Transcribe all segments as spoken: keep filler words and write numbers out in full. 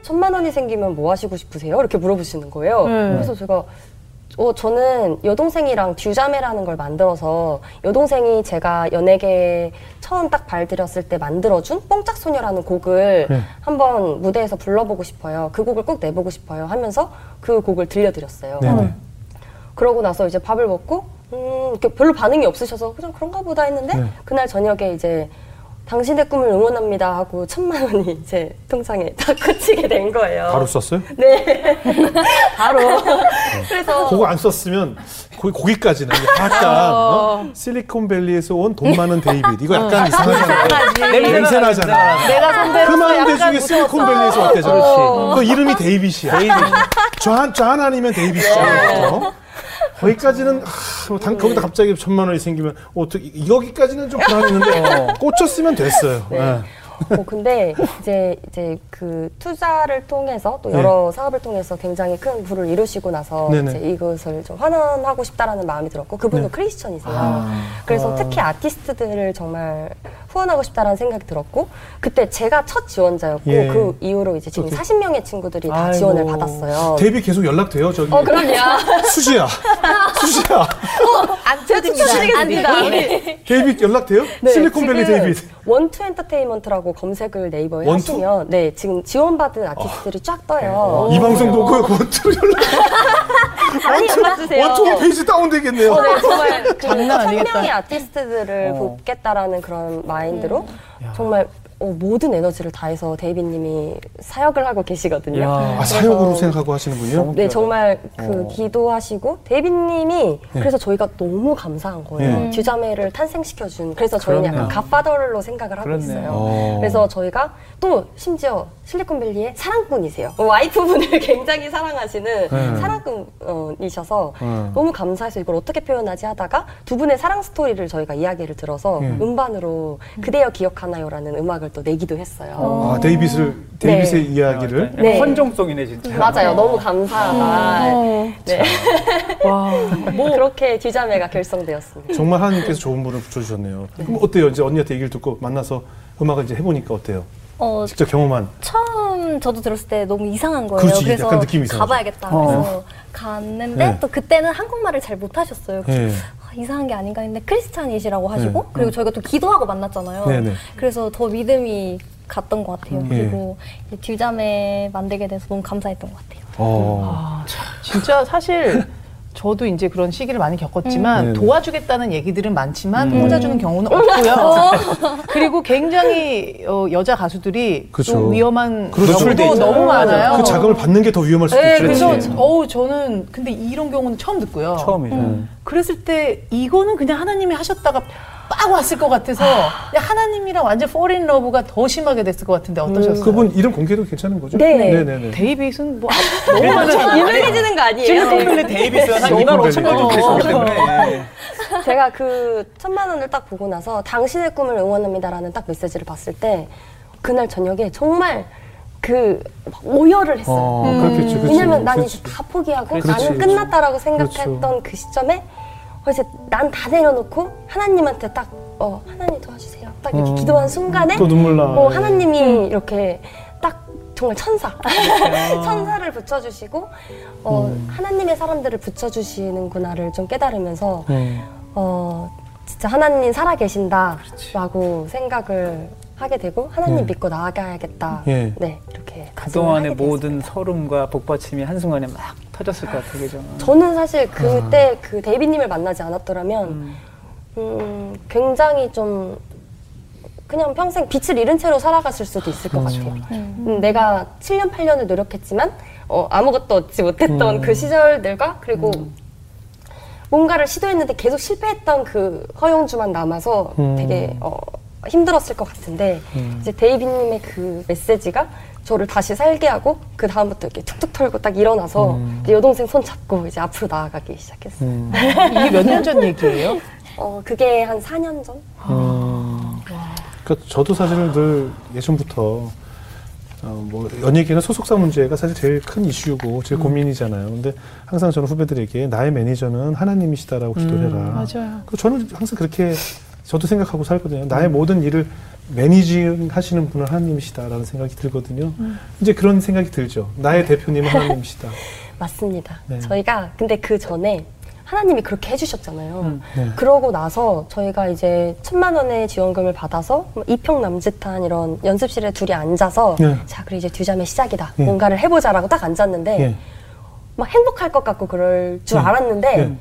천만 원이 생기면 뭐 하시고 싶으세요? 이렇게 물어보시는 거예요. 네. 그래서 제가 어, 저는 여동생이랑 듀자매라는 걸 만들어서 여동생이 제가 연예계에 처음 딱 발들였을 때 만들어준 뽕짝소녀라는 곡을 네. 한번 무대에서 불러보고 싶어요. 그 곡을 꼭 내보고 싶어요 하면서 그 곡을 들려드렸어요. 네네. 그러고 나서 이제 밥을 먹고 음, 별로 반응이 없으셔서 그냥 그런가 보다 했는데 네. 그날 저녁에 이제 당신의 꿈을 응원합니다 하고 천만 원이 이제 통장에 딱 꽂히게 된 거예요. 바로 썼어요? 네. 바로. 그래서. 그거 안 썼으면, 거, 거기까지는 약간, 어? 실리콘밸리에서 온 돈 많은 데이빗. 이거 약간 어. 이상하잖아요. 냄새 나잖아. 내가 선배로. 그 많은 데 중에 실리콘밸리에서 왔대죠. 그렇지. 그 이름이 데이빗이야. 데이빗. 좌, 좌 아니면 데이빗이야. 어? 거기까지는 하, 당, 거기다 갑자기 천만 원이 생기면 어떻게 여기까지는 좀 불안했는데 어. 꽂혔으면 됐어요. 네. 네. 어, 근데 이제 이제 그 투자를 통해서 또 여러 네. 사업을 통해서 굉장히 큰 부를 이루시고 나서 이제 이것을 좀 환원하고 싶다라는 마음이 들었고 그분도 네. 크리스천이세요. 아. 그래서 아. 특히 아티스트들을 정말 후원하고 싶다라는 생각이 들었고 그때 제가 첫 지원자였고 예. 그 이후로 이제 지금 사십 명의 친구들이 다 아이고. 지원을 받았어요. 데뷔 계속 연락돼요, 저기. 어, 그럼요. 수지야. 수지야. 어, 안 드립니다. 안 드립니다. 데뷔 연락돼요? 네, 실리콘밸리 데뷔. 원투 엔터테인먼트라고 검색을 네이버에 원투? 하시면 네, 지금 지원받은 아티스트들이 어. 쫙 떠요. 이 방송 보고 원투 연락. 많이 연락주세요. 원투 페이지 다운되겠네요. 어, 네, 정말 그 장난 아니겠다. 천 명의 아티스트들을 어. 뽑겠다라는 그런 마인드로 음. 정말 어, 모든 에너지를 다해서 데이빗님이 사역을 하고 계시거든요. 아, 사역으로 생각하고 하시는군요? 네, 정말 그 어. 기도하시고 데이빗님이 네. 그래서 저희가 너무 감사한 거예요. 네. 듀자매를 탄생시켜준. 그래서 저희는 그럼요. 약간 갓파더로 생각을 하고 그렇네요. 있어요. 어. 그래서 저희가 또 심지어 실리콘밸리의 사랑꾼이세요. 와이프분을 굉장히 사랑하시는 네. 사랑꾼이셔서 네. 너무 감사해서 이걸 어떻게 표현하지 하다가 두 분의 사랑 스토리를 저희가 이야기를 들어서 네. 음반으로 그대여 기억하나요라는 음악을 또 내기도 했어요. 아, 데이빗을, 데이빗의 네. 이야기를? 네. 헌정송이네, 진짜. 맞아요. 너무 감사하다. 어. 네. 와. 뭐 그렇게 듀자매가 결성되었습니다. 정말 하나님께서 좋은 분을 붙여주셨네요. 네. 그럼 어때요? 이제 언니한테 얘기를 듣고 만나서 음악을 이제 해보니까 어때요? 어, 직접 경험한. 처음 저도 들었을 때 너무 이상한 거예요. 그렇지, 그래서 약간 느낌이 이상하죠. 가봐야겠다. 어. 그래서 갔는데 네. 또 그때는 한국말을 잘 못하셨어요. 네. 아, 이상한 게 아닌가 했는데 크리스찬이시라고 하시고 네. 그리고 저희가 또 기도하고 만났잖아요. 네, 네. 그래서 더 믿음이 갔던 것 같아요. 음. 그리고 네. 듀자매 만들게 돼서 너무 감사했던 것 같아요. 어. 아, 진짜 사실 저도 이제 그런 시기를 많이 겪었지만 음. 도와주겠다는 얘기들은 많지만 음. 혼자 주는 경우는 없고요. 그리고 굉장히 어, 여자 가수들이 그렇죠. 좀 위험한 그렇죠. 경우도 너무 많아요. 그 자금을 받는 게 더 위험할 수도 네, 있죠. 그래서 그렇지. 어우 저는 근데 이런 경우는 처음 듣고요. 처음이죠. 음. 그랬을 때 이거는 그냥 하나님이 하셨다가 빡 왔을 것 같아서 하나님이랑 완전 fall in love가 더 심하게 됐을 것 같은데 어떠셨어요? 음, 그분 이름 공개도 괜찮은 거죠? 네. 네네네. 데이빗은 뭐 너무 유명해지는 거 아니에요? 실리콘밸리 데이빗은 한 이만 오천 명 정도 되시기 때문에. 제가 그 천만 원을 딱 보고 나서 당신의 꿈을 응원합니다라는 딱 메시지를 봤을 때 그날 저녁에 정말 그 오열을 했어요. 어, 음. 그렇겠죠. 그렇지. 왜냐면 난 그렇지. 이제 다 포기하고 그렇지, 나는 그렇지. 끝났다라고 생각했던 그렇죠. 그 시점에 이제 난 다 내려놓고 하나님한테 딱 어, 하나님 도와주세요. 딱 이렇게 어, 기도한 순간에 또 눈물 나. 어, 하나님이 음. 이렇게 딱 정말 천사 천사를 붙여주시고 어, 음. 하나님의 사람들을 붙여주시는구나를 좀 깨달으면서 음. 어, 진짜 하나님 살아계신다라고 생각을 하게 되고 하나님 예. 믿고 나아가야겠다. 예. 네, 이렇게 그동안의 모든 서름과 복받침이 한순간에 막 터졌을 것 같아요. 그죠? 저는 사실 그때 아. 그 데이빗님을 만나지 않았더라면 음. 음, 굉장히 좀 그냥 평생 빛을 잃은 채로 살아갔을 수도 있을 것 음. 같아요. 음. 내가 칠 년, 팔 년을 노력했지만 어, 아무것도 얻지 못했던 음. 그 시절들과 그리고 음. 뭔가를 시도했는데 계속 실패했던 그 허영주만 남아서 음. 되게 어, 힘들었을 것 같은데 음. 이제 데이빗님의 그 메시지가 저를 다시 살게 하고 그 다음부터 이렇게 툭툭 털고 딱 일어나서 음. 이제 여동생 손 잡고 이제 앞으로 나아가기 시작했어요. 음. 이게 몇 년 전 얘기예요? 어 그게 한 사 년 전? 음. 그러니까 저도 사실은 늘 예전부터 어, 뭐 연예계는 소속사 문제가 사실 제일 큰 이슈고 제일 음. 고민이잖아요. 근데 항상 저는 후배들에게 나의 매니저는 하나님이시다라고 기도를 해라. 음, 맞아요. 저는 항상 그렇게 저도 생각하고 살거든요. 나의 음. 모든 일을 매니징 하시는 분은 하나님이시다라는 생각이 들거든요. 음. 이제 그런 생각이 들죠. 나의 대표님은 하나님이시다. 맞습니다. 네. 저희가 근데 그 전에 하나님이 그렇게 해주셨잖아요. 음. 네. 그러고 나서 저희가 이제 천만 원의 지원금을 받아서 이평 남짓한 이런 연습실에 둘이 앉아서 네. 자, 그래 이제 듀잠의 시작이다. 네. 뭔가를 해보자라고 딱 앉았는데 네. 막 행복할 것 같고 그럴 줄 네. 알았는데 네.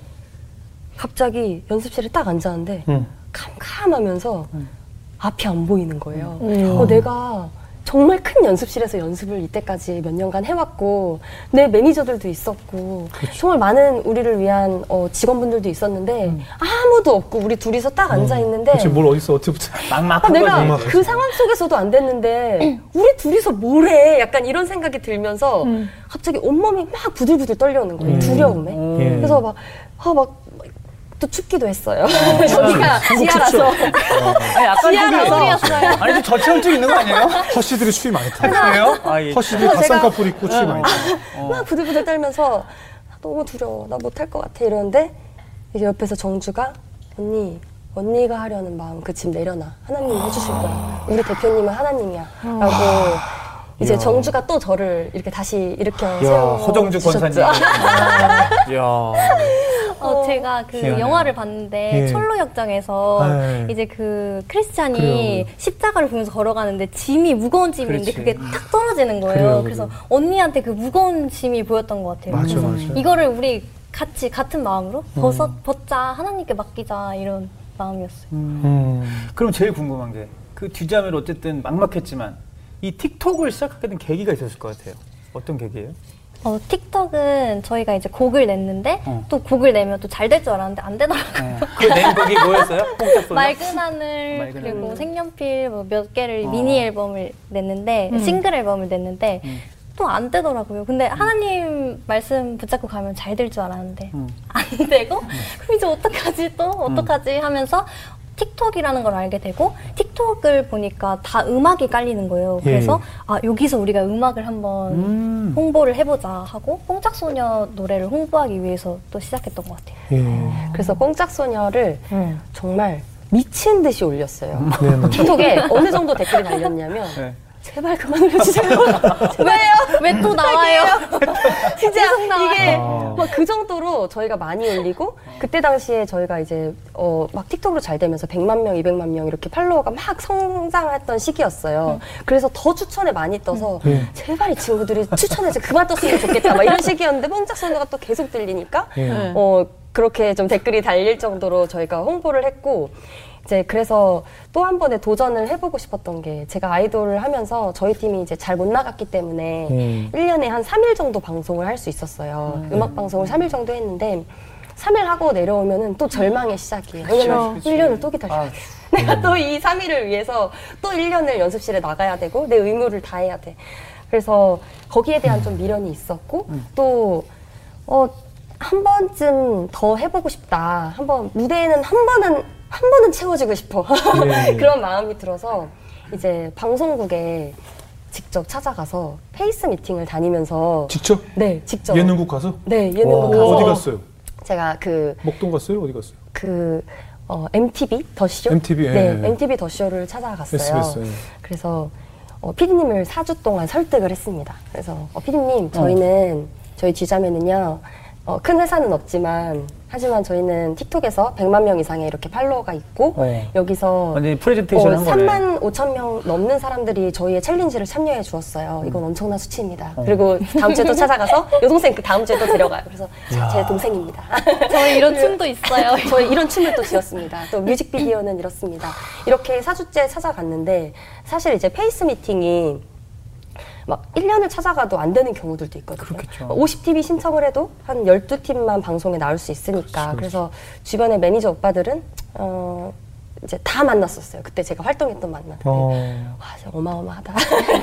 갑자기 연습실에 딱 앉았는데 음. 캄캄하면서 음. 앞이 안 보이는 거예요. 음. 어, 내가 정말 큰 연습실에서 연습을 이때까지 몇 년간 해왔고 내 매니저들도 있었고 그렇죠. 정말 많은 우리를 위한 어, 직원분들도 있었는데 음. 아무도 없고 우리 둘이서 딱 음. 앉아있는데 지금 뭘 어디서 어떻게부터 막막한 아, 내가 거지. 그 상황 속에서도 안 됐는데 우리 둘이서 뭘 해? 약간 이런 생각이 들면서 음. 갑자기 온몸이 막 부들부들 떨려오는 거예요. 음. 두려움에. 음. 그래서 막, 아, 막 또 춥기도 했어요. 저기가 지하라서. 아니, 아까 지하라서. 아니, 좀 저체온증 있는 거 아니에요? 허씨들이 추위 많이 타요. 그래요? 아, 예. 허씨들이 갓산가풀 입고 추위 많이 타요. 어. 막 부들부들 떨면서 너무 두려워. 나 못할 것 같아. 이러는데 이제 옆에서 정주가 언니, 언니가 하려는 마음 그 짐 내려놔. 하나님이 해주실 거야. 우리 대표님은 하나님이야. 라고 이제 이야. 정주가 또 저를 이렇게 다시 일으켜 이야, 세워 허정주 권사님. 이야. 어, 제가 그 희한해요. 영화를 봤는데 예. 철로 역정에서 네. 이제 그 크리스찬이 그래요. 십자가를 보면서 걸어가는데 짐이 무거운 짐이 있는데 그렇지. 그게 탁 떨어지는 거예요. 그래요, 그래서 그래요. 언니한테 그 무거운 짐이 보였던 것 같아요. 맞아, 그래서 맞아. 이거를 우리 같이 같은 마음으로 음. 벗어, 벗자 하나님께 맡기자 이런 마음이었어요. 음. 음. 그럼 제일 궁금한 게 그 듀잠을 어쨌든 막막했지만 이 틱톡을 시작하게 된 계기가 있었을 것 같아요. 어떤 계기예요? 어, 틱톡은 저희가 이제 곡을 냈는데 어. 또 곡을 내면 또 잘 될 줄 알았는데 안 되더라고요. 어. 그 낸 곡이 뭐였어요? 뽕짝소녀? 맑은 하늘 맑은 그리고 하늘. 색연필 뭐 몇 개를 어. 미니 앨범을 냈는데 음. 싱글 앨범을 냈는데 음. 또 안 되더라고요. 근데 하나님 말씀 붙잡고 가면 잘 될 줄 알았는데 음. 안 되고 그럼 이제 어떡하지 또 어떡하지 하면서 틱톡이라는 걸 알게 되고 틱톡을 보니까 다 음악이 깔리는 거예요. 예. 그래서 아 여기서 우리가 음악을 한번 음. 홍보를 해보자 하고 뽕짝소녀 노래를 홍보하기 위해서 또 시작했던 것 같아요. 예. 그래서 꽁짝소녀를 음. 정말 미친 듯이 올렸어요. 네네. 틱톡에 어느 정도 댓글이 달렸냐면 네. 제발 그만 올려주세요. 왜요? 왜 또 나와요? 진짜 계속 나와요. 이게 아. 막 그 정도로 저희가 많이 올리고 그때 당시에 저희가 이제 어 막 틱톡으로 잘 되면서 백만 명, 이백만 명 이렇게 팔로워가 막 성장했던 시기였어요. 그래서 더 추천에 많이 떠서 네. 제발 이 친구들이 추천해서 그만 떴으면 좋겠다 막 이런 식이었는데 뽕짝소녀가 또 계속 들리니까 예. 어 그렇게 좀 댓글이 달릴 정도로 저희가 홍보를 했고 이제 그래서 또 한 번에 도전을 해보고 싶었던 게 제가 아이돌을 하면서 저희 팀이 이제 잘 못 나갔기 때문에 음. 일 년에 한 삼 일 정도 방송을 할 수 있었어요. 음. 음악 방송을 삼 일 정도 했는데 삼 일 하고 내려오면은 또 절망의 시작이에요. 왜냐면 그치. 일 년을 또 기다려야 아, 돼. 내가 또 이 삼 일을 위해서 또 일 년을 연습실에 나가야 되고 내 의무를 다해야 돼. 그래서 거기에 대한 좀 미련이 있었고 또 어, 한 번쯤 더 해보고 싶다. 한번 무대에는 한 번은 한 번은 채워지고 싶어. 네. 그런 마음이 들어서 이제 방송국에 직접 찾아가서 페이스 미팅을 다니면서 직접? 네, 직접 예능국 가서? 네, 예능국 와, 가서 어디 갔어요? 제가 그 목동 갔어요? 어디 갔어요? 그 어, 엠티비 더 쇼? 엠티비, 예. 네, 엠티비 더 쇼를 찾아갔어요. 에스비에스, 예. 그래서 어, 피디님을 사 주 동안 설득을 했습니다. 그래서 어, 피디님 저희는 저희 듀잠에는요 어, 큰 회사는 없지만 하지만 저희는 틱톡에서 백만 명 이상의 이렇게 팔로워가 있고 어. 여기서 완전히 프레젠테이션 어, 한 거네. 삼만 오천 명 넘는 사람들이 저희의 챌린지를 참여해 주었어요. 이건 엄청난 수치입니다. 그리고 다음 주에 또 찾아가서 여동생 그 다음 주에 또 데려가요. 그래서 자, 제 동생입니다. 저희 이런 춤도 있어요. 저희 이런 춤을 또 지었습니다. 또 뮤직비디오는 이렇습니다. 이렇게 사 주째 찾아갔는데 사실 이제 페이스 미팅이 막 일 년을 찾아가도 안 되는 경우들도 있거든요. 그렇겠죠. 오십 티비 신청을 해도 한 열두 팀만 방송에 나올 수 있으니까. 그렇지, 그래서 주변의 매니저 오빠들은 어 이제 다 만났었어요. 그때 제가 활동했던 만남. 어. 와, 진짜 어마어마하다.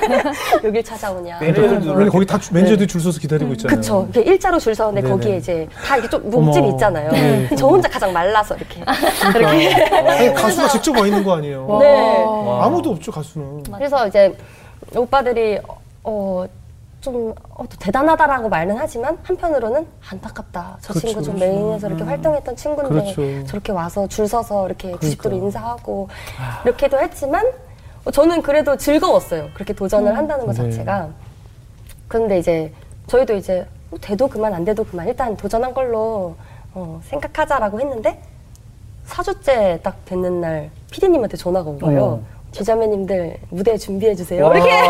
여길 찾아오냐. 매니저들도 이러면서. 원래 거기 다 주- 매니저들이 줄 서서 기다리고 있잖아요. 그쵸. 이렇게 일자로 줄 서는데 네네. 거기에 이제 다 이렇게 좀 목집 어머. 있잖아요. 네. 저 혼자 가장 말라서 이렇게. 이렇게. 아니, 가수가 직접 와 있는 거 아니에요? 네. 와. 아무도 없죠, 가수는. 그래서 이제 오빠들이 어, 좀 어, 또 대단하다라고 말은 하지만 한편으로는 안타깝다. 저 그렇죠, 친구 좀 그렇죠. 메인에서 이렇게 활동했던 친구인데 그렇죠. 저렇게 와서 줄 서서 이렇게 구십 도로 그러니까. 인사하고 이렇게도 했지만 저는 그래도 즐거웠어요. 그렇게 도전을 음. 한다는 것 네. 자체가. 그런데 이제 저희도 이제 어, 돼도 그만 안 돼도 그만 일단 도전한 걸로 어, 생각하자라고 했는데 사 주째 딱 됐는 날 피디님한테 전화가 온 거예요. 어. 주자매님들 무대 준비해 주세요. 와. 이렇게.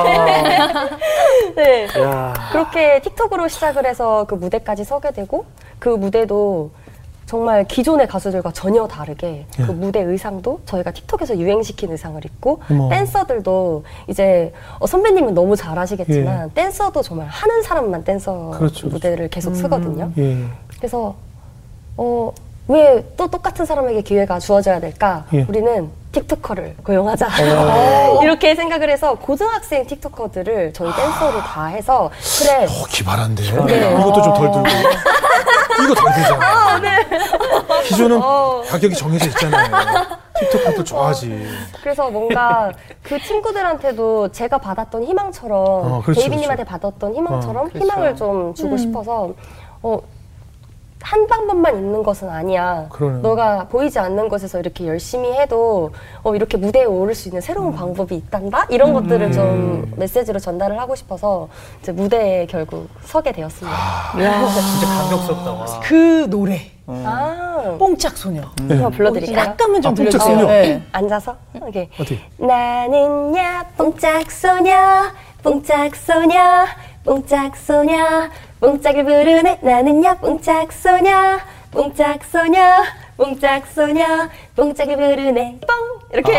네. 야. 그렇게 틱톡으로 시작을 해서 그 무대까지 서게 되고 그 무대도 정말 기존의 가수들과 전혀 다르게 예. 그 무대 의상도 저희가 틱톡에서 유행시킨 의상을 입고 어머. 댄서들도 이제 어, 선배님은 너무 잘 아시겠지만 댄서도 정말 하는 사람만 댄서 그렇죠, 무대를 계속 쓰거든요. 예. 그래서 어, 왜 또 똑같은 사람에게 기회가 주어져야 될까? 예. 우리는 틱토커를 고용하자. 이렇게 생각을 해서 고등학생 틱토커들을 저희 댄서로 다 해서 그래. 어, 기발한데. 네. 이것도 좀 덜 들고. 이거 덜 되잖아. 기존은 어. 가격이 정해져 있잖아요. 틱톡도 좋아하지. 그래서 뭔가 그 친구들한테도 제가 받았던 희망처럼 어, 그렇죠, 데이비님한테 받았던 희망처럼 어, 희망을 좀 주고 싶어서 어, 한 방법만 있는 것은 아니야. 그러네요. 너가 보이지 않는 곳에서 이렇게 열심히 해도 어, 이렇게 무대에 오를 수 있는 새로운 방법이 있단다? 이런 것들을 좀 메시지로 전달을 하고 싶어서 이제 무대에 결국 서게 되었습니다. 진짜 감격스럽다. 와. 그 노래 아, 뽕짝 소녀 한번 불러드릴까요? 약간만 좀 아, 뽕짝 들려주세요. 소녀? 네. 앉아서 이렇게 어디? 나는야 뽕짝소녀 뽕짝소녀 뽕짝소녀 뽕짝을 부르네 나는야 뽕짝소녀 뽕짝소녀 뽕짝소녀 뽕짝을 부르네 뽕 이렇게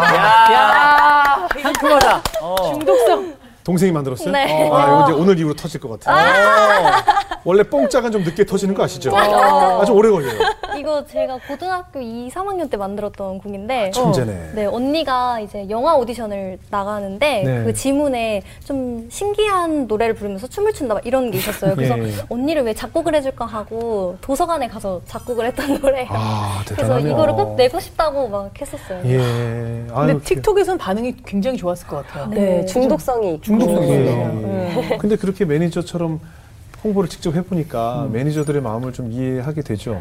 야, 상큼하다. 어. 중독성. 동생이 만들었어요? 네. 아, 이거 이제 오늘 이후로 터질 것 같아요. 원래 뽕짝은 좀 늦게 터지는 거 아시죠? 아주 오래 걸려요. 이거 제가 고등학교 이, 삼 학년 때 만들었던 곡인데 천재네. 네, 언니가 이제 영화 오디션을 나가는데 네. 그 지문에 좀 신기한 노래를 부르면서 춤을 춘다 막 이런 게 있었어요. 그래서 예. 언니를 왜 작곡을 해줄까 하고 도서관에 가서 작곡을 했던 노래예요. 아, 그래서 대단하네요. 이거를 꼭 내고 싶다고 막 했었어요. 예. 근데 아유, 틱톡에선 반응이 굉장히 좋았을 것 같아요. 네, 중독성이 있고 중독성이 예. 있어요. 음. 근데 그렇게 매니저처럼 홍보를 직접 해보니까 매니저들의 마음을 좀 이해하게 되죠.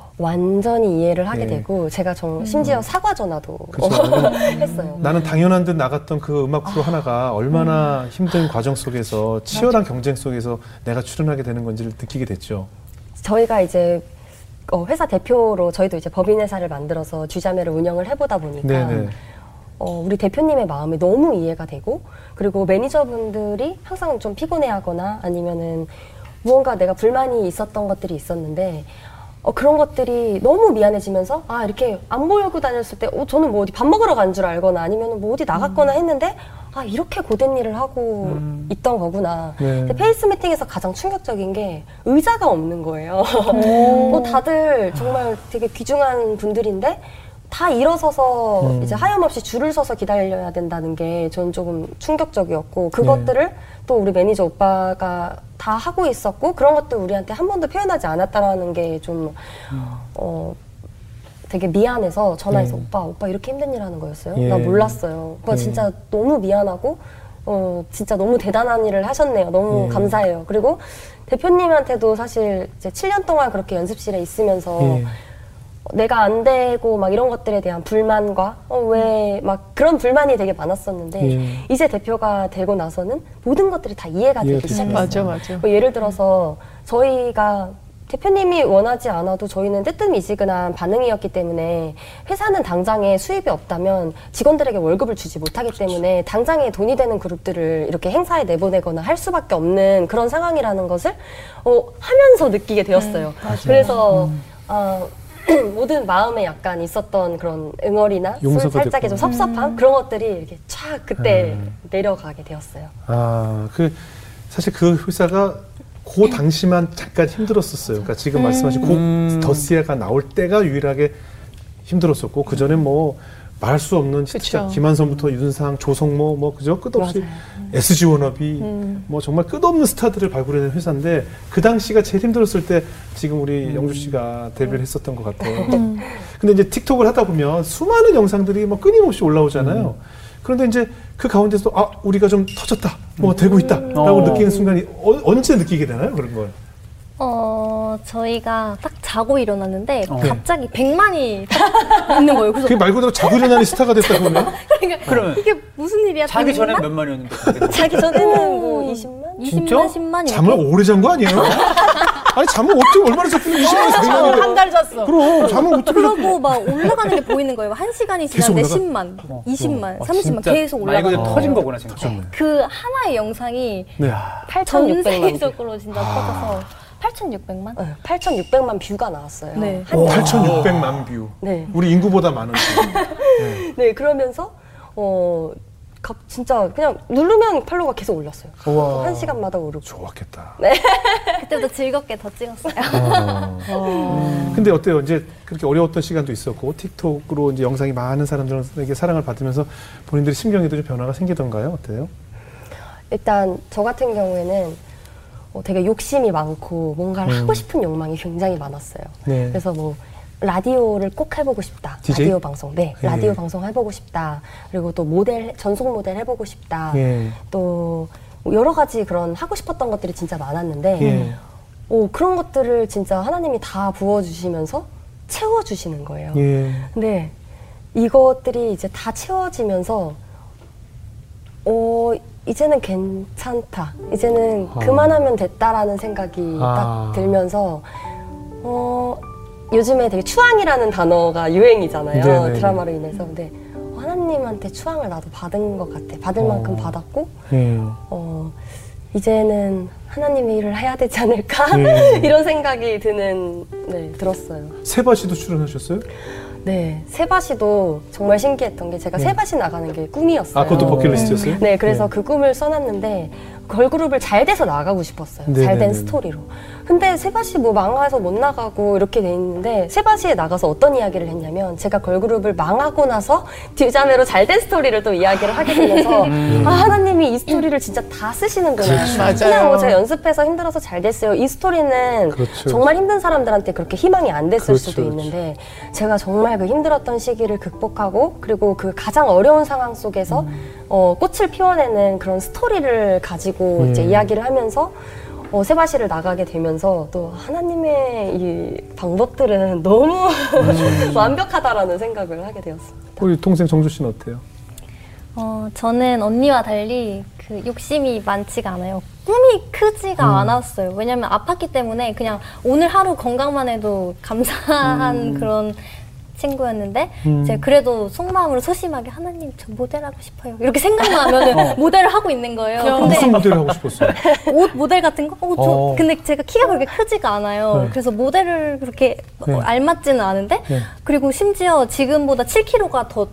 완전히 이해를 하게 예. 되고 제가 정, 심지어 사과 전화도 그쵸. 했어요. 나는 당연한 듯 나갔던 그 음악 프로 하나가 얼마나 힘든 과정 속에서 치열한 경쟁 속에서 내가 출연하게 되는 건지를 느끼게 됐죠. 저희가 이제 어, 회사 대표로 저희도 이제 법인 회사를 만들어서 쥐자매를 운영을 해보다 보니까 네네. 어, 우리 대표님의 마음이 너무 이해가 되고 그리고 매니저분들이 항상 좀 피곤해하거나 아니면은 무언가 내가 불만이 있었던 것들이 있었는데 어, 그런 것들이 너무 미안해지면서 아 이렇게 안 보이고 다녔을 때 어, 저는 뭐 어디 밥 먹으러 간 줄 알거나 아니면 뭐 어디 나갔거나 했는데 아 이렇게 고된 일을 하고 음. 있던 거구나. 네. 근데 페이스 미팅에서 가장 충격적인 게 의자가 없는 거예요. 뭐 다들 정말 되게 귀중한 분들인데 다 일어서서 음. 이제 하염없이 줄을 서서 기다려야 된다는 게 저는 조금 충격적이었고 그것들을 또 우리 매니저 오빠가 다 하고 있었고 그런 것들 우리한테 한 번도 표현하지 않았다라는 게 좀 어, 되게 미안해서 전화해서 네. 오빠 오빠 이렇게 힘든 일 하는 거였어요? 예. 나 몰랐어요. 오빠 예. 진짜 너무 미안하고 어, 진짜 너무 대단한 일을 하셨네요. 너무 예. 감사해요. 그리고 대표님한테도 사실 이제 칠 년 동안 그렇게 연습실에 있으면서 예. 내가 안 되고 막 이런 것들에 대한 불만과 어, 왜 막 그런 불만이 되게 많았었는데 예. 이제 대표가 되고 나서는 모든 것들이 다 이해가 되기 이해가 시작했어요. 맞아, 맞아. 뭐 예를 들어서 저희가 대표님이 원하지 않아도 저희는 뜨뜻미지근한 반응이었기 때문에 회사는 당장에 수입이 없다면 직원들에게 월급을 주지 못하기 때문에 당장에 돈이 되는 그룹들을 이렇게 행사에 내보내거나 할 수밖에 없는 그런 상황이라는 것을 어, 하면서 느끼게 되었어요. 그래서 어, 모든 마음에 약간 있었던 그런 응어리나 용서가 살짝의 됐구나. 좀 섭섭함 그런 것들이 이렇게 촥 그때 음. 내려가게 되었어요. 아, 그 사실 그 회사가 그 당시만 잠깐 힘들었었어요. 그러니까 지금 말씀하신 음. 곡 더시아가 나올 때가 유일하게 힘들었었고 그 전에 뭐 말할 수 없는 진짜 그쵸. 김한선부터 윤상, 조성모 뭐 그죠 끝없이 에스지 워너비 뭐 정말 끝없는 스타들을 발굴해낸 회사인데 그 당시가 제일 힘들었을 때 지금 우리 영주 씨가 데뷔를 했었던 것 같아요. 근데 이제 틱톡을 하다 보면 수많은 영상들이 뭐 끊임없이 올라오잖아요. 그런데 이제 그 가운데서 아 우리가 좀 터졌다, 뭐가 되고 있다라고 어. 느끼는 순간이 어, 언제 느끼게 되나요 그런 걸? 어, 어, 저희가 딱 자고 일어났는데 어. 갑자기 백만이 있는 거예요. 그래서 그게 말 그대로 자고 일어나는 스타가 됐다 보면 그러니까 그러면 이게 무슨 일이야? 자기 전에 백만? 몇 만이었는데? 자기 전에는 뭐 이십만? 이십만, 진짜? 십만 잠을 이렇게? 오래 잔 거 아니에요? 아니 잠을 어떻게 얼마나 잤길래 이십만에서 백만이 한 달 잤어. 그럼 잠을 어떻게 그러고 막 올라가는 게 보이는 거예요. 한 시간이 계속 지났는데 올라가? 십만, 이십만, 어, 삼십만 진짜 계속 말 그대로 올라가는 터진 거예요. 거구나 진짜. 그 하나의 영상이 네. 전 팔천육백만 뷰. 세계적으로 진짜 터져서 팔천육백만? 네, 팔천육백만 뷰가 나왔어요. 네. 한 팔천육백만 뷰. 네. 우리 인구보다 많은 뷰. 네, 그러면서 어 갑- 진짜 그냥 누르면 팔로우가 계속 올랐어요. 우와. 한 시간마다 오르고. 좋았겠다. 그때부터 즐겁게 더 찍었어요. 어. 근데 어때요? 이제 그렇게 어려웠던 시간도 있었고 틱톡으로 이제 영상이 많은 사람들에게 사랑을 받으면서 본인들의 심경에도 좀 변화가 생기던가요? 어때요? 일단 저 같은 경우에는 어, 되게 욕심이 많고 뭔가를 음. 하고 싶은 욕망이 굉장히 많았어요. 네. 그래서 뭐 라디오를 꼭 해보고 싶다. 디제이? 라디오 방송, 네, 예. 라디오 방송 해보고 싶다. 그리고 또 모델, 전속 모델 해보고 싶다. 예. 또 여러 가지 그런 하고 싶었던 것들이 진짜 많았는데, 예. 어, 그런 것들을 진짜 하나님이 다 부어주시면서 채워주시는 거예요. 예. 근데 이것들이 이제 다 채워지면서, 어, 이제는 괜찮다. 이제는 아. 그만하면 됐다라는 생각이 아. 딱 들면서, 어, 요즘에 되게 추앙이라는 단어가 유행이잖아요. 네네네. 드라마로 인해서. 근데 하나님한테 추앙을 나도 받은 것 같아. 받을 어. 만큼 받았고, 예. 어, 이제는 하나님의 일을 해야 되지 않을까? 예. 이런 생각이 드는, 네, 들었어요. 세바 씨도 출연하셨어요? 네, 세바시도 정말 신기했던 게 제가 네. 세바시 나가는 게 꿈이었어요. 아, 그것도 버킷리스트였어요? 네, 그래서 그 꿈을 써놨는데 걸그룹을 잘 돼서 나가고 싶었어요. 네네네. 잘 된 스토리로. 근데 세바시 뭐 망해서 못 나가고 이렇게 돼 있는데 세바시에 나가서 어떤 이야기를 했냐면 제가 걸그룹을 망하고 나서 듀자메로 잘 된 스토리를 또 이야기를 하게 되면서 아, 하나님이 이 스토리를 진짜 다 쓰시는구나. 맞아요. 그냥 뭐 제가 연습해서 힘들어서 잘 됐어요. 이 스토리는 그렇죠. 정말 힘든 사람들한테 그렇게 희망이 안 됐을 그렇죠, 수도 그렇죠. 있는데 제가 정말 그 힘들었던 시기를 극복하고 그리고 그 가장 어려운 상황 속에서 음. 어, 꽃을 피워내는 그런 스토리를 가지고 음. 이제 이야기를 하면서 어, 세바시를 나가게 되면서 또 하나님의 이 방법들은 너무 음. 완벽하다라는 생각을 하게 되었습니다. 우리 동생 정주 씨는 어때요? 어, 저는 언니와 달리 그 욕심이 많지가 않아요. 꿈이 크지가 음. 않았어요. 왜냐면 아팠기 때문에 그냥 오늘 하루 건강만 해도 감사한 음. 그런 친구였는데 음. 이제 그래도 속마음으로 소심하게 하나님 저 모델하고 싶어요. 이렇게 생각만 하면 모델을 하고 있는 거예요. 근데 무슨 모델을 하고 싶었어요? 옷 모델 같은 거? 어, 저, 어. 근데 제가 키가 그렇게 크지가 않아요. 네. 그래서 모델을 그렇게 네. 어, 알맞지는 않은데 네. 그리고 심지어 지금보다 칠 킬로그램가 더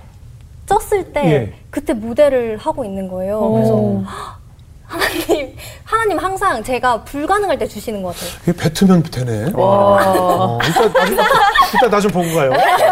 쪘을 때 예. 그때 모델을 하고 있는 거예요. 그래서 헉, 하나님, 하나님 항상 제가 불가능할 때 주시는 것 같아요. 이게 뱉으면 되네. 어, 이따, 나, 이따, 이따 나 좀 보고 가요.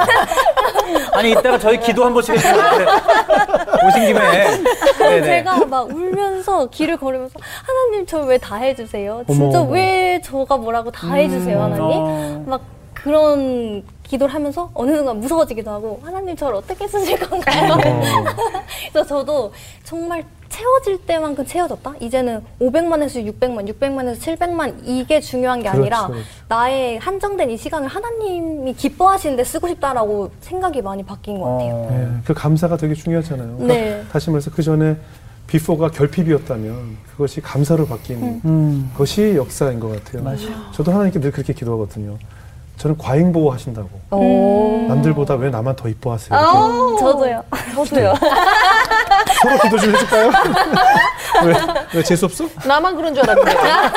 아니 이따가 저희 기도 한 번씩 해주세요. 오신 김에. 네네. 제가 막 울면서 길을 걸으면서 하나님 저 왜 다 해주세요? 진짜 어머, 어머. 왜 저가 뭐라고 다 해주세요 하나님? 어. 막 그런 기도를 하면서 어느 순간 무서워지기도 하고 하나님 저를 어떻게 쓰실 건가요? 그래서 저도 정말 채워질 때만큼 채워졌다? 이제는 오백만에서 육백만, 육백만에서 칠백만 이게 중요한 게 그렇죠, 아니라 그렇죠. 나의 한정된 이 시간을 하나님이 기뻐하시는데 쓰고 싶다라고 생각이 많이 바뀐 것 같아요. 어. 네, 그 감사가 되게 중요하잖아요. 그러니까 네. 다시 말해서 그 전에 비포가 결핍이었다면 그것이 감사로 바뀌는 음. 것이 역사인 것 같아요. 맞아요. 저도 하나님께 늘 그렇게 기도하거든요. 저는 과잉보호 하신다고. 오. 남들보다 왜 나만 더 이뻐하세요? 이렇게. 음. 저도요. 저도요. 서로 기도 좀 해줄까요? 왜, 왜 재수없어? 나만 그런 줄 알았는데.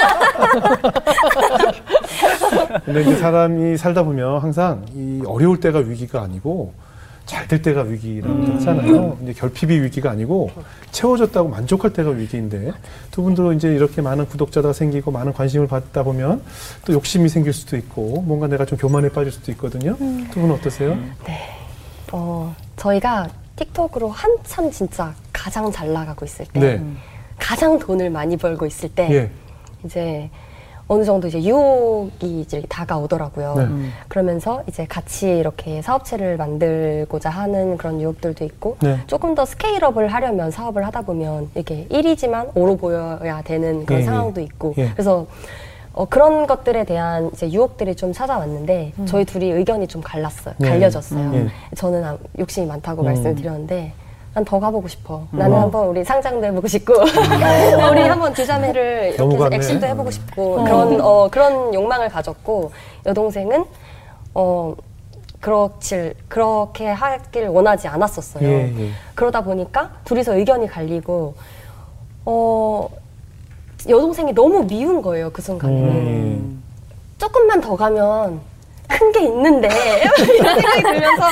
근데 이제 사람이 살다 보면 항상 이 어려울 때가 위기가 아니고 잘 될 때가 위기라고 하잖아요. 이제 결핍이 위기가 아니고 채워졌다고 만족할 때가 위기인데 두 분도 이제 이렇게 많은 구독자가 생기고 많은 관심을 받다 보면 또 욕심이 생길 수도 있고 뭔가 내가 좀 교만에 빠질 수도 있거든요. 두 분은 어떠세요? 어, 저희가 틱톡으로 한참 진짜 가장 잘 나가고 있을 때, 네. 가장 돈을 많이 벌고 있을 때, 예. 이제 어느 정도 이제 유혹이 이제 다가오더라고요. 네. 그러면서 이제 같이 이렇게 사업체를 만들고자 하는 그런 유혹들도 있고, 네. 조금 더 스케일업을 하려면 사업을 하다 보면 이게 일이지만 오로 보여야 되는 그런 예, 예. 상황도 있고, 예. 그래서 어, 그런 것들에 대한 이제 유혹들이 좀 찾아왔는데 음. 저희 둘이 의견이 좀 갈랐어요. 네. 갈려졌어요. 음. 저는 아, 욕심이 많다고 음. 말씀을 드렸는데 난 더 가보고 싶어. 음. 나는 한번 우리 상장도 해보고 싶고 우리 한번 듀자매를 이렇게 해서 액션도 해보고 싶고 어. 그런 어, 그런 욕망을 가졌고 여동생은 어, 그렇질 그렇게 하길 원하지 않았었어요. 예, 예. 그러다 보니까 둘이서 의견이 갈리고 어, 여동생이 너무 미운 거예요. 그 순간에는. 음. 조금만 더 가면 큰 게 있는데 이런 생각이 들면서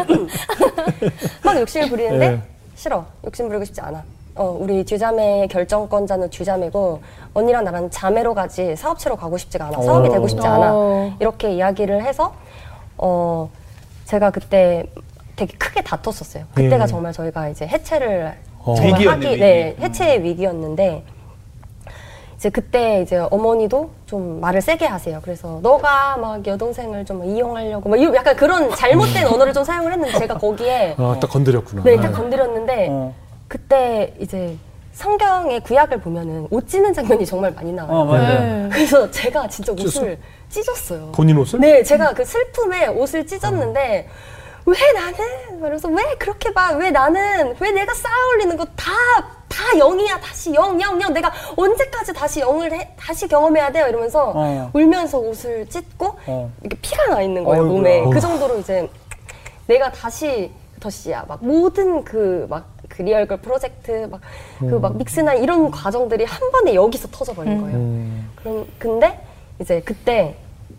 막 욕심을 부리는데 네. 싫어. 욕심 부리고 싶지 않아. 어, 우리 듀자매의 결정권자는 듀자매고 언니랑 나랑 자매로 가지 사업체로 가고 싶지가 않아. 사업이 되고 싶지 않아. 어. 이렇게 이야기를 해서 어, 제가 그때 되게 크게 다퉜었어요. 그때가 예. 정말 저희가 이제 해체를 어. 정말 위기였네, 하기, 위기. 네, 해체의 위기였는데 이제 그때 이제 어머니도 좀 말을 세게 하세요. 그래서 너가 막 여동생을 좀 이용하려고 막 이런 약간 그런 잘못된 언어를 좀 사용을 했는데 제가 거기에 아, 딱 건드렸구나. 네, 딱 건드렸는데 어. 그때 이제 성경의 구약을 보면은 옷 찢는 장면이 정말 많이 나와요. 어, 맞아요. 네. 그래서 제가 진짜 옷을 찢었어? 찢었어요. 본인 옷을? 네, 제가 그 슬픔에 옷을 찢었는데 왜 나는? 그래서 왜 그렇게 봐? 왜 나는? 왜 내가 쌓아 올리는 거 다 다 영이야. 다시 영, 영, 영. 내가 언제까지 다시 영을 해, 다시 경험해야 돼요? 이러면서 어. 울면서 옷을 찢고 어. 이렇게 피가 나 있는 거예요, 어이구야. 몸에. 어. 그 정도로 이제 내가 다시 덧씨야. 막 모든 그 막 그 리얼걸 프로젝트 막 그 막 믹스나 이런 과정들이 한 번에 여기서 터져버린 거예요. 음. 그럼 근데 이제 그때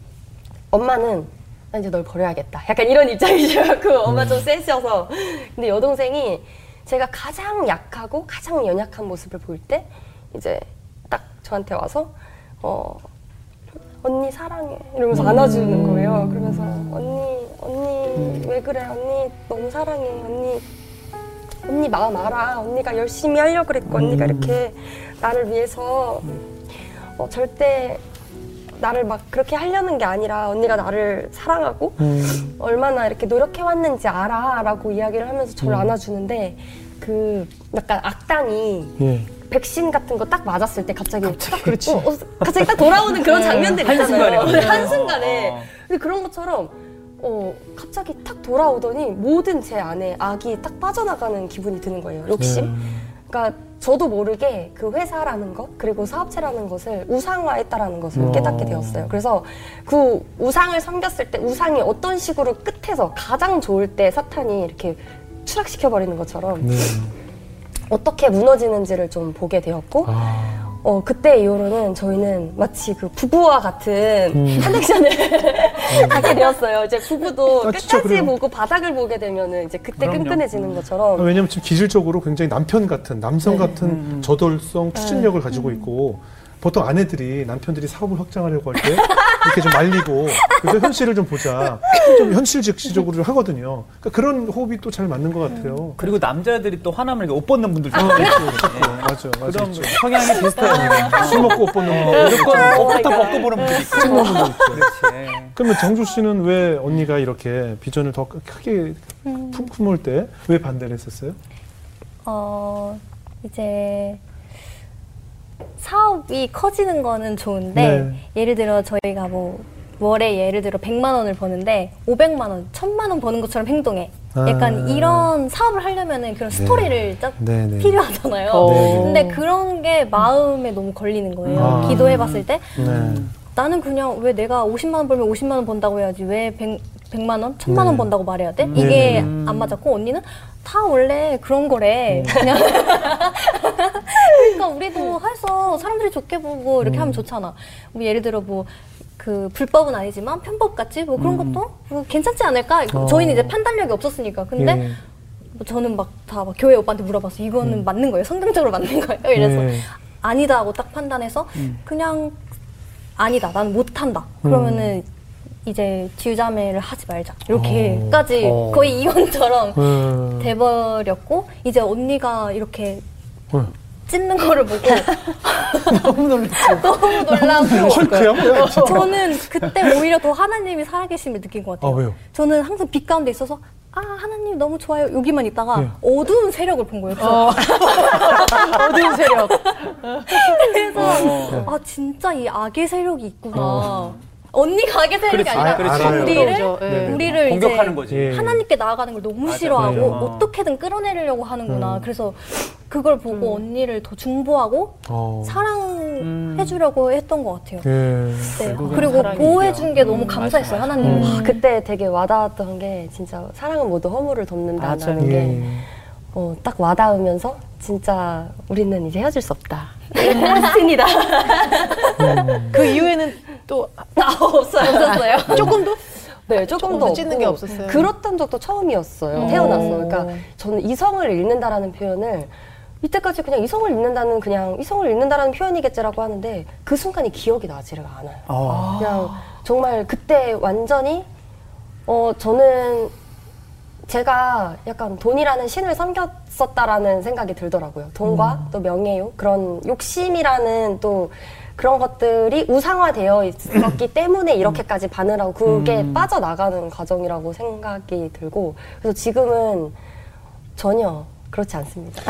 엄마는 나 이제 널 버려야겠다. 약간 이런 입장이셔갖고 엄마 좀 세셔서. 근데 여동생이 제가 가장 약하고 가장 연약한 모습을 볼 때 이제 딱 저한테 와서 어 언니 사랑해 이러면서 안아주는 거예요. 그러면서 언니 언니 왜 그래 언니 너무 사랑해 언니 언니 마음 알아. 언니가 열심히 하려고 그랬고 언니가 이렇게 나를 위해서 어, 절대 나를 막 그렇게 하려는 게 아니라 언니가 나를 사랑하고 음. 얼마나 이렇게 노력해왔는지 알아 라고 이야기를 하면서 저를 음. 안아주는데 그 약간 악당이 예. 백신 같은 거 딱 맞았을 때 갑자기, 딱, 그렇지. 어, 어, 갑자기 딱 돌아오는 그런 장면들 있잖아요. 한순간에. 한순간에. 어. 근데 그런 것처럼 어, 갑자기 탁 돌아오더니 모든 제 안에 악이 딱 빠져나가는 기분이 드는 거예요. 욕심. 음. 그러니까 저도 모르게 그 회사라는 것 그리고 사업체라는 것을 우상화했다라는 것을 어. 깨닫게 되었어요. 그래서 그 우상을 섬겼을 때 우상이 어떤 식으로 끝에서 가장 좋을 때 사탄이 이렇게 추락시켜버리는 것처럼 네. 어떻게 무너지는지를 좀 보게 되었고 아. 어, 그때 이후로는 저희는 마치 그 부부와 같은 음. 커넥션을 하게 되었어요. 이제 부부도 아, 진짜 끝까지 그래요. 보고 바닥을 보게 되면은 이제 그때 그럼요. 끈끈해지는 것처럼 왜냐면 지금 기질적으로 굉장히 남편 같은, 남성 같은 음, 음. 저돌성, 추진력을 가지고 있고, 보통 아내들이 남편들이 사업을 확장하려고 할 때 이렇게 좀 말리고 그래서 현실을 좀 보자 좀 현실직시적으로 좀 하거든요. 그러니까 그런 호흡이 또 잘 맞는 것 같아요. 그리고 남자들이 또 화나면 이렇게 옷 벗는 분들도 아, 있고. 맞아, 맞아. 그런 있죠. 성향이 비슷해요. 술 먹고 옷 벗는 거. 무조건 옷부터 벗고 보는 분들이 있고. 찍는 분도 있고. 그렇지. 그러면 정주 씨는 왜 언니가 이렇게 비전을 더 크게 품- 품을 때 왜 반대를 했었어요? 어, 이제 사업이 커지는 거는 좋은데 네. 예를 들어 저희가 뭐 월에 예를 들어 백만 원을 버는데 오백만 원, 천만 원 버는 것처럼 행동해. 아. 약간 이런 사업을 하려면은 그런 스토리를 짜 네, 네. 필요하잖아요. 어. 근데 그런 게 마음에 너무 걸리는 거예요. 아. 기도해봤을 때 네. 나는 그냥 왜 내가 오십만 원 벌면 오십만 원 번다고 해야지 왜 백, 백만 원, 천만 원 네. 번다고 말해야 돼? 네. 이게 음. 안 맞았고 언니는 다 원래 그런 거래. 그냥 그러니까 우리도 해서 사람들이 좋게 보고 이렇게 하면 좋잖아. 뭐 예를 들어 뭐 그 불법은 아니지만 편법 같지 뭐 그런 것도 뭐 괜찮지 않을까? 어. 저희는 이제 판단력이 없었으니까. 근데 예. 뭐 저는 막 다 막 교회 오빠한테 물어봤어. 이거는 맞는 거예요? 성경적으로 맞는 거예요? 이래서 예. 아니다 하고 딱 판단해서 그냥 아니다. 나는 못한다. 그러면은 이제 듀자매를 하지 말자. 이렇게까지 어. 거의 이혼처럼 음. 돼버렸고 이제 언니가 이렇게 음. 찢는 거를 보고 너무 놀랐지. 너무 놀라고 헐크야 뭐야? 진짜. 저는 그때 오히려 더 하나님이 살아계심을 느낀 것 같아요. 아, 왜요? 저는 항상 빛 가운데 있어서 아 하나님 너무 좋아요 여기만 있다가 네. 어두운 세력을 본 거예요. 어. 어두운 세력. 그래서 어. 아 진짜 이 악의 세력이 있구나. 언니가 악의 세력이 그렇지. 아니라 아, 알아요. 우리를 그렇죠. 네. 우리를 공격하는 이제 거지. 예. 하나님께 나아가는 걸 너무 맞아. 싫어하고 네. 어떻게든 끌어내리려고 하는구나. 그래서 그걸 보고 언니를 더 중보하고 어. 사랑해주려고 했던 것 같아요. 예. 네. 결국은 그리고 사랑이 보호해준 게 이겨. 너무 음, 감사했어요, 맞아, 맞아. 하나님. 아, 그때 되게 와닿았던 게 진짜 사랑은 모두 허물을 덮는다는 게 예. 어, 딱 와닿으면서 진짜 우리는 이제 헤어질 수 없다. 맞습니다. 그 이후에는 또 아, 없어요. 없었어요. 조금도? 네, 조금 조금도 더 없고 찢는 게 없었어요. 그렇던 적도 처음이었어요. 음. 태어나서. 그러니까 저는 이성을 잃는다라는 표현을 이때까지 그냥 이성을 잃는다는 그냥 이성을 잃는다라는 표현이겠지라고 하는데 그 순간이 기억이 나지가 않아요. 아. 그냥 정말 그때 완전히 어 저는 제가 약간 돈이라는 신을 섬겼었다라는 생각이 들더라고요. 돈과 음. 또 명예욕 그런 욕심이라는 또 그런 것들이 우상화되어 있었기 때문에 이렇게까지 반응하고 그게 음. 빠져나가는 과정이라고 생각이 들고 그래서 지금은 전혀 그렇지 않습니다.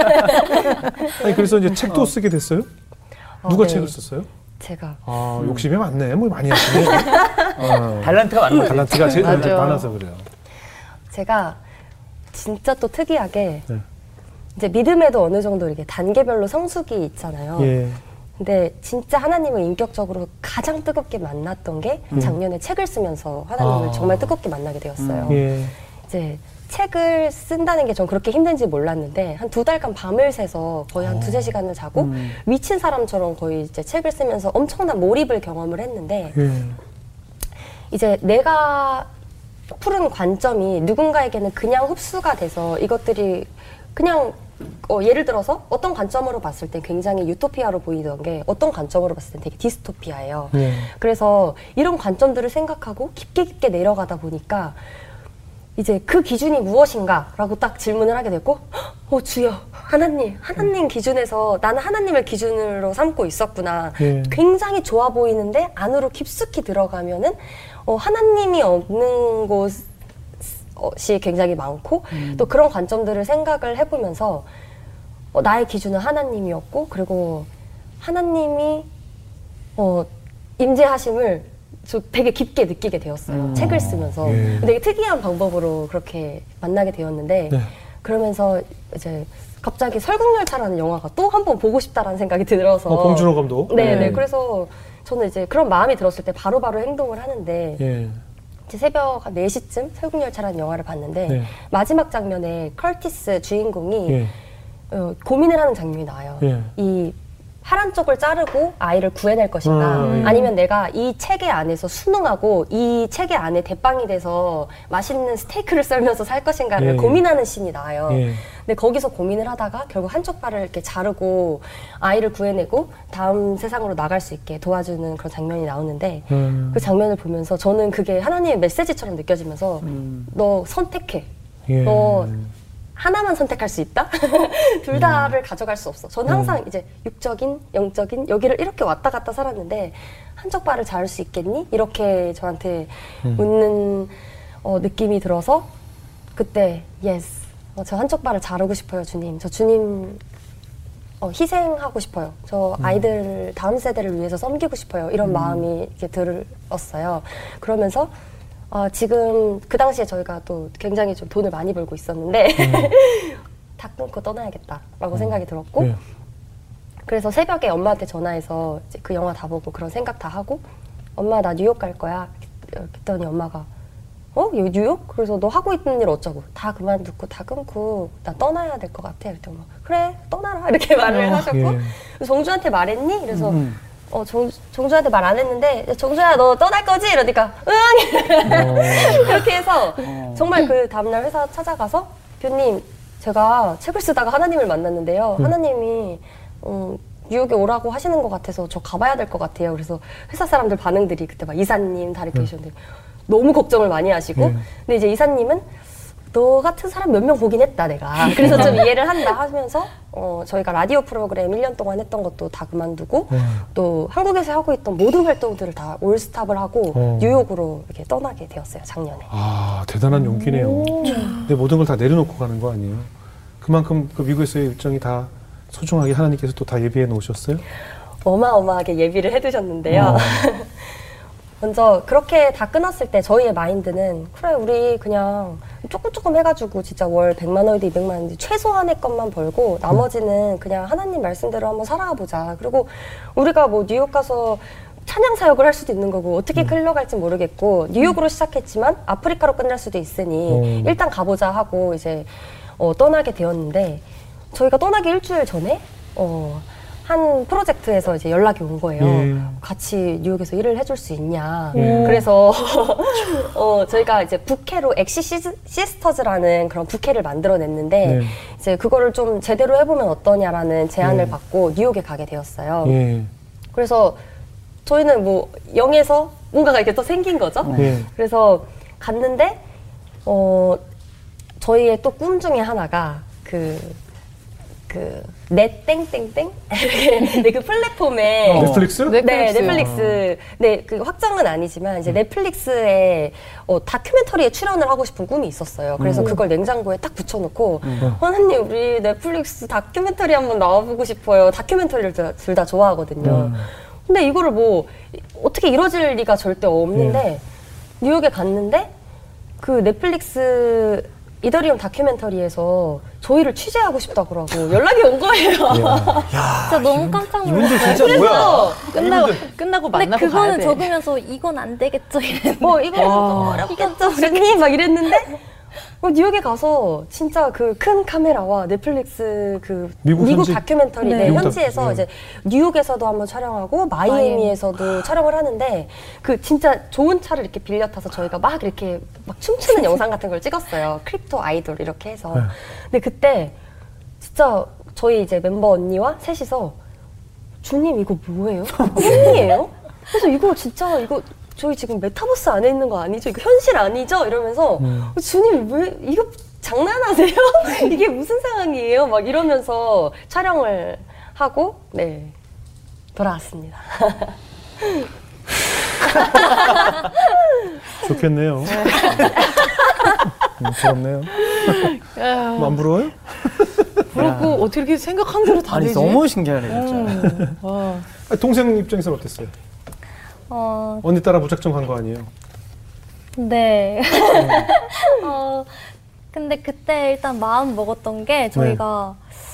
아니 그래서 이제 책도 쓰게 됐어요? 누가 어, 네. 책을 썼어요? 제가 아 욕심이 많네. 뭐 많이 하시네. 어. 달란트가 많은 거지. 달란트가 제일 맞아. 많아서 그래요. 제가 진짜 또 특이하게 네. 이제 믿음에도 어느 정도 이렇게 단계별로 성숙이 있잖아요. 예. 근데 진짜 하나님을 인격적으로 가장 뜨겁게 만났던 게 작년에 책을 쓰면서 하나님을 아. 정말 뜨겁게 만나게 되었어요. 예. 이제 책을 쓴다는 게 전 그렇게 힘든지 몰랐는데 한 두 달간 밤을 새서 거의 한 두세 시간을 자고 음. 미친 사람처럼 거의 이제 책을 쓰면서 엄청난 몰입을 경험을 했는데 예. 이제 내가 푸른 관점이 누군가에게는 그냥 흡수가 돼서 이것들이 그냥 어, 예를 들어서 어떤 관점으로 봤을 땐 굉장히 유토피아로 보이던 게 어떤 관점으로 봤을 땐 되게 디스토피아예요. 예. 그래서 이런 관점들을 생각하고 깊게 깊게 내려가다 보니까 이제 그 기준이 무엇인가 라고 딱 질문을 하게 됐고 어 주여 하나님 하나님 기준에서 나는 하나님을 기준으로 삼고 있었구나. 예. 굉장히 좋아 보이는데 안으로 깊숙이 들어가면은 어, 하나님이 없는 곳이 굉장히 많고 음. 또 그런 관점들을 생각을 해보면서 어, 나의 기준은 하나님이었고 그리고 하나님이 어, 임재하심을 저 되게 깊게 느끼게 되었어요. 음. 책을 쓰면서. 예. 되게 특이한 방법으로 그렇게 만나게 되었는데 네. 그러면서 이제 갑자기 설국열차라는 영화가 또 한 번 보고 싶다라는 생각이 들어서 어, 봉준호 감독. 네, 네. 네. 그래서 저는 이제 그런 마음이 들었을 때 바로바로 행동을 하는데 예. 이제 새벽 한 네 시쯤 설국열차라는 영화를 봤는데 네. 마지막 장면에 커티스 주인공이 예. 어, 고민을 하는 장면이 나와요. 예. 이 파란 쪽을 자르고 아이를 구해낼 것인가 음. 아니면 내가 이 체계 안에서 순응하고 이 체계 안에 대빵이 돼서 맛있는 스테이크를 썰면서 살 것인가를 예. 고민하는 씬이 나와요. 예. 근데 거기서 고민을 하다가 결국 한쪽 발을 이렇게 자르고 아이를 구해내고 다음 세상으로 나갈 수 있게 도와주는 그런 장면이 나오는데 음. 그 장면을 보면서 저는 그게 하나님의 메시지처럼 느껴지면서 음. 너 선택해. 예. 너 하나만 선택할 수 있다? 둘 음. 다를 가져갈 수 없어. 저는 항상 이제 육적인, 영적인 여기를 이렇게 왔다 갔다 살았는데 한쪽 발을 자를 수 있겠니? 이렇게 저한테 음. 묻는 어, 느낌이 들어서 그때 예스. 어, 저 한쪽 발을 자르고 싶어요, 주님. 저 주님 어, 희생하고 싶어요. 저 아이들 다음 세대를 위해서 섬기고 싶어요. 이런 마음이 이렇게 들었어요. 그러면서 어, 지금 그 당시에 저희가 또 굉장히 좀 돈을 많이 벌고 있었는데 다 끊고 떠나야겠다라고 생각이 들었고 예. 그래서 새벽에 엄마한테 전화해서 이제 그 영화 다 보고 그런 생각 다 하고 엄마 나 뉴욕 갈 거야. 그랬더니 엄마가 어? 여기 뉴욕? 그래서 너 하고 있는 일 어쩌고 다 그만두고 다 끊고 나 떠나야 될 것 같아. 그랬더니 엄마 그래 떠나라 이렇게 말을 어, 하셨고 예. 정주한테 말했니? 그래서 음. 어, 정, 정주한테 말 안 했는데 정주야 너 떠날 거지? 이러니까 응! 그렇게 해서 정말 그 다음날 회사 찾아가서 교님 제가 책을 쓰다가 하나님을 만났는데요. 하나님이 음, 뉴욕에 오라고 하시는 것 같아서 저 가봐야 될 것 같아요. 그래서 회사 사람들 반응들이 그때 막 이사님 다 이렇게 계셨는데 너무 걱정을 많이 하시고 네. 근데 이제 이사님은 너 같은 사람 몇 명 보긴 했다 내가. 그래서 좀 이해를 한다 하면서 어, 저희가 라디오 프로그램 일 년 동안 했던 것도 다 그만두고 네. 또 한국에서 하고 있던 모든 활동들을 다 올스탑을 하고 어. 뉴욕으로 이렇게 떠나게 되었어요 작년에. 아 대단한 용기네요. 근데 모든 걸 다 내려놓고 가는 거 아니에요? 그만큼 그 미국에서의 일정이 다 소중하게 하나님께서 또 다 예비해 놓으셨어요? 어마어마하게 예비를 해두셨는데요. 어. 먼저 그렇게 다 끊었을 때 저희의 마인드는 그래 우리 그냥 조금 조금 해가지고 진짜 월 백만 원이든 이백만 원이든 최소한의 것만 벌고 나머지는 그냥 하나님 말씀대로 한번 살아가 보자. 그리고 우리가 뭐 뉴욕 가서 찬양 사역을 할 수도 있는 거고 어떻게 흘러갈지 모르겠고 뉴욕으로 시작했지만 아프리카로 끝날 수도 있으니 음. 일단 가보자 하고 이제 어, 떠나게 되었는데 저희가 떠나기 일주일 전에 어, 한 프로젝트에서 이제 연락이 온 거예요. 예. 같이 뉴욕에서 일을 해줄 수 있냐. 예. 그래서 어, 저희가 이제 부캐로 엑시 시스, 시스터즈라는 그런 부캐를 만들어냈는데 네. 이제 그거를 좀 제대로 해보면 어떠냐라는 제안을 예. 받고 뉴욕에 가게 되었어요. 예. 그래서 저희는 뭐 영에서 뭔가가 이렇게 또 생긴 거죠. 예. 그래서 갔는데 어, 저희의 또 꿈 중에 하나가 그 그 넷 땡땡땡 네, 그 플랫폼에 어. 넷플릭스? 네, 넷플릭스. 넷플릭스. 네, 그 확정은 아니지만 이제 넷플릭스에 어, 다큐멘터리에 출연을 하고 싶은 꿈이 있었어요. 그래서 음. 그걸 냉장고에 딱 붙여놓고 하나님 우리 넷플릭스 다큐멘터리 한번 나와보고 싶어요. 다큐멘터리를 둘 다 좋아하거든요. 음. 근데 이거를 뭐 어떻게 이루어질 리가 절대 없는데 뉴욕에 갔는데 그 넷플릭스 이더리움 다큐멘터리에서 저희를 취재하고 싶다고 그러고 연락이 온 거예요. 진짜 너무 깜짝 이분들 놀랐어요. 진짜 뭐야? 끝나고 끝나고 근데 만나고 가야 그거는 돼. 적으면서 이건 안 되겠죠 이랬는데 뭐 이거 좀 어렵겠죠 우리 막 이랬는데 어, 뉴욕에 가서 진짜 그 큰 카메라와 넷플릭스 그 미국 미국, 현지? 다큐멘터리 네. 네, 미국 현지에서 다큐, 이제 뉴욕에서도 한번 촬영하고 마이애미에서도 촬영을 하는데 그 진짜 좋은 차를 이렇게 빌려 타서 저희가 막 이렇게 막 춤추는 영상 같은 걸 찍었어요. 크립토 아이돌 이렇게 해서. 네. 근데 그때 진짜 저희 이제 member 언니와 셋이서 주님 이거 뭐예요? 꿈이에요? 그래서 이거 진짜 이거 저희 지금 메타버스 안에 있는 거 아니죠? 이거 현실 아니죠? 이러면서 음. 주님 왜 이거 장난하세요? 이게 무슨 상황이에요? 막 이러면서 촬영을 하고 네 돌아왔습니다. 좋겠네요. 음, 부럽네요. 뭐안 부러워요? 그렇고 어떻게 이렇게 생각한 대로 다 아니 되지? 너무 신기하네 진짜. 음. 와. 아니, 동생 입장에서는 어땠어요? 어, 언니 따라 무작정 간 거 아니에요? 네. 어, 근데 그때 일단 마음 먹었던 게 저희가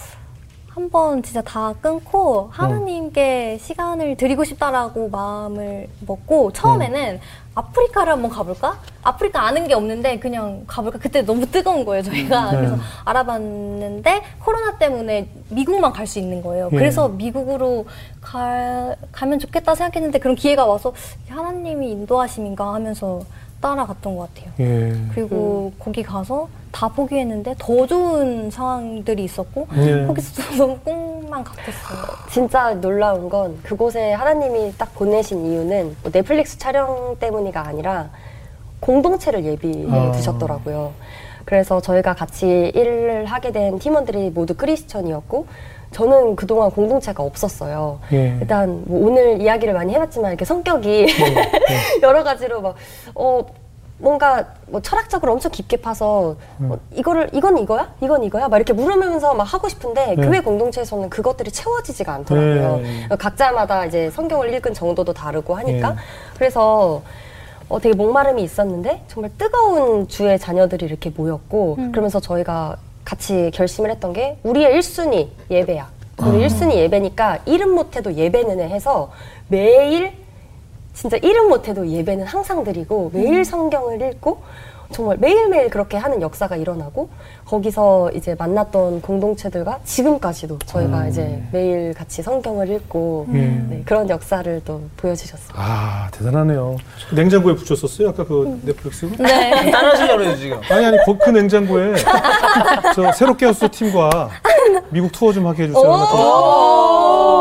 한번 진짜 다 끊고 하나님께 시간을 드리고 싶다라고 마음을 먹고 처음에는 아프리카를 한번 가볼까? 아프리카 아는 게 없는데 그냥 가볼까? 그때 너무 뜨거운 거예요 저희가. 네. 그래서 알아봤는데 코로나 때문에 미국만 갈 수 있는 거예요. 예. 그래서 미국으로 가, 가면 좋겠다 생각했는데 그런 기회가 와서 하나님이 인도하심인가 하면서 따라갔던 것 같아요. 예. 그리고 거기 가서 다 포기했는데 더 좋은 상황들이 있었고 예. 거기서 너무 꿈만 같았어요. 진짜 놀라운 건 그곳에 하나님이 딱 보내신 이유는 뭐 넷플릭스 촬영 때문이가 아니라 공동체를 예비해 아. 두셨더라고요. 그래서 저희가 같이 일을 하게 된 팀원들이 모두 크리스천이었고 저는 그동안 공동체가 없었어요. 예. 일단 뭐 오늘 이야기를 많이 해봤지만 이렇게 성격이 여러 가지로 막 어, 뭔가 뭐 철학적으로 엄청 깊게 파서 음. 어, 이거를 이건 이거야? 이건 이거야? 막 이렇게 물으면서 막 하고 싶은데 네. 교회 공동체에서는 그것들이 채워지지가 않더라고요. 네. 각자마다 이제 성경을 읽은 정도도 다르고 하니까 네. 그래서 어, 되게 목마름이 있었는데 정말 뜨거운 주의 자녀들이 이렇게 모였고 음. 그러면서 저희가 같이 결심을 했던 게 우리의 일 순위 예배야. 우리 일 순위 예배니까 이름 못해도 예배는 해 해서 매일 진짜 이름 못해도 예배는 항상 드리고 매일 성경을 읽고 정말 매일매일 그렇게 하는 역사가 일어나고 거기서 이제 만났던 공동체들과 지금까지도 저희가 음. 이제 매일 같이 성경을 읽고 예. 네, 그런 역사를 또 보여주셨어요. 아 대단하네요. 냉장고에 붙였었어요? 아까 그 넷플릭스? 네. 따라하시려고 그래요 지금. 아니 아니 그, 그 냉장고에 저 새롭게 하우스 팀과 미국 투어 좀 하게 해주세요.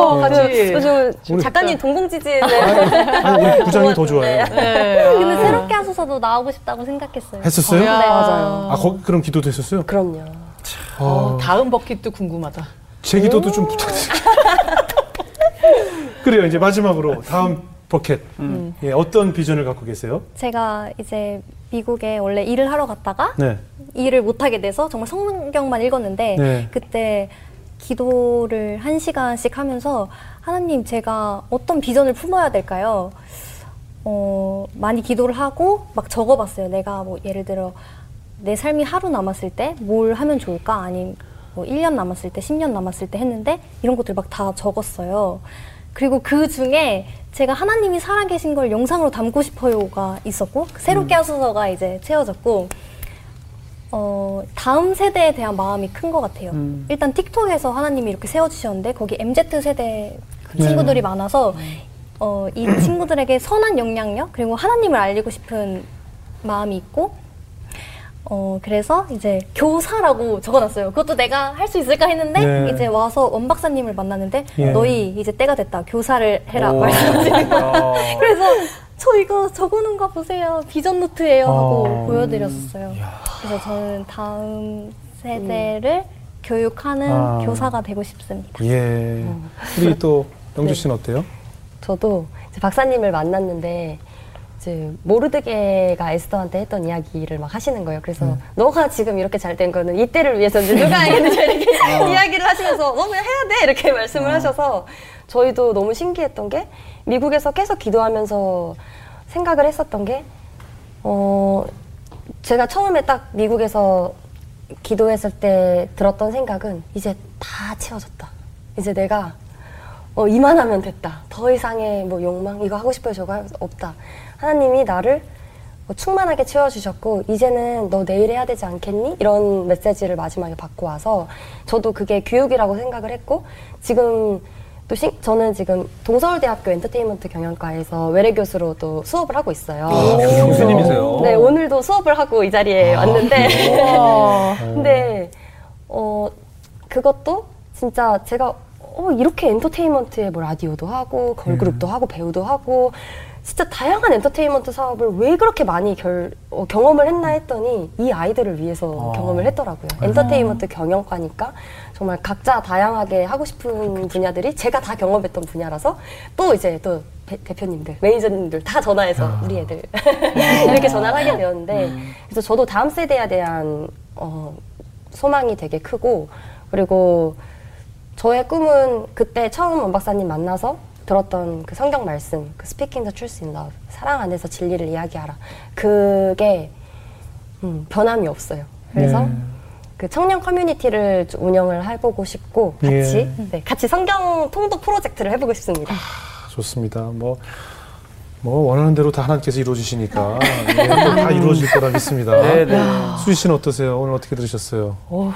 어, 같이. 요즘 작가님 동공지진을 아니, 우리 부장이 더 좋아요. 네. 근데 새롭게 하소서도 나오고 싶다고 생각했어요. 했었어요? 네, 맞아요. 아, 거기 그럼 기도도 했었어요? 그럼요. 어, 다음 버킷도 궁금하다. 제 기도도 좀 부탁드립니다. 그래요. 이제 마지막으로 다음 버킷. 음. 예, 어떤 비전을 갖고 계세요? 제가 이제 미국에 원래 일을 하러 갔다가 네. 일을 못하게 돼서 정말 성경만 읽었는데 네. 그때 기도를 한 시간씩 하면서 하나님 제가 어떤 비전을 품어야 될까요? 어, 많이 기도를 하고 막 적어봤어요. 내가 뭐 예를 들어 내 삶이 하루 남았을 때 뭘 하면 좋을까? 아니면 뭐 일 년 남았을 때, 십 년 남았을 때 했는데 이런 것들 막 다 적었어요. 그리고 그 중에 제가 하나님이 살아계신 걸 영상으로 담고 싶어요가 있었고 새롭게 하소서가 이제 채워졌고 어, 다음 세대에 대한 마음이 큰 것 같아요. 음. 일단 틱톡에서 하나님이 이렇게 세워주셨는데 거기 엠지 세대 친구들이 네. 많아서 어, 이 친구들에게 선한 영향력 그리고 하나님을 알리고 싶은 마음이 있고 어, 그래서 이제 교사라고 적어놨어요. 그것도 내가 할 수 있을까 했는데 네. 이제 와서 원 박사님을 만났는데 예. 너희 이제 때가 됐다. 교사를 해라. 말씀하시는 거예요. 그래서 저 이거 적어놓은 거 보세요. 비전 노트예요. 하고 어. 보여드렸어요. 이야. 그래서 저는 다음 세대를 음. 교육하는 아. 교사가 되고 싶습니다. 예. 음. 우리 또 영주 씨는 네. 어때요? 저도 이제 박사님을 만났는데 이제 모르드게가 에스더한테 했던 이야기를 막 하시는 거예요. 그래서 음. 너가 지금 이렇게 잘 된 거는 이때를 위해서 누가 했는지 이렇게 어. 이야기를 하시면서 너 그냥 해야 돼 이렇게 말씀을 어. 하셔서 저희도 너무 신기했던 게 미국에서 계속 기도하면서 생각을 했었던 게 어, 제가 처음에 딱 미국에서 기도했을 때 들었던 생각은 이제 다 채워졌다. 이제 내가 어, 이만하면 됐다. 더 이상의 뭐 욕망, 이거 하고 싶어요, 저거 하고 없다. 하나님이 나를 뭐 충만하게 채워주셨고 이제는 너 내일 해야 되지 않겠니? 이런 메시지를 마지막에 받고 와서 저도 그게 교육이라고 생각을 했고 지금 또 시, 저는 지금 동서울대학교 엔터테인먼트 경영과에서 외래 교수로 또 수업을 하고 있어요. 아, 교수님이세요? 네, 오늘도 수업을 하고 이 자리에 아, 왔는데 근데 어 그것도 진짜 제가 어, 이렇게 엔터테인먼트에 뭐 라디오도 하고 걸그룹도 음. 하고 배우도 하고 진짜 다양한 엔터테인먼트 사업을 왜 그렇게 많이 결, 어, 경험을 했나 했더니 이 아이들을 위해서 어. 경험을 했더라고요. 아. 엔터테인먼트 경영과니까 정말 각자 다양하게 하고 싶은 그쵸. 분야들이 제가 다 경험했던 분야라서 또 이제 또 배, 대표님들, 매니저님들 다 전화해서 아. 우리 애들 이렇게 전화를 하게 되었는데 음. 그래서 저도 다음 세대에 대한 어, 소망이 되게 크고 그리고 저의 꿈은 그때 처음 원 박사님 만나서 들었던 그 성경 말씀, 그 Speaking the Truth in Love, 사랑 안에서 진리를 이야기하라. 그게 음, 변함이 없어요. 그래서 네. 그 청년 커뮤니티를 운영을 해보고 싶고 같이 예. 네, 같이 성경 통독 프로젝트를 해보고 싶습니다. 아, 좋습니다. 뭐, 뭐 원하는 대로 다 하나님께서 이루어주시니까 네, 다 이루어질 거라 믿습니다. 네, 네. 수지 씨는 어떠세요? 오늘 어떻게 들으셨어요? 오.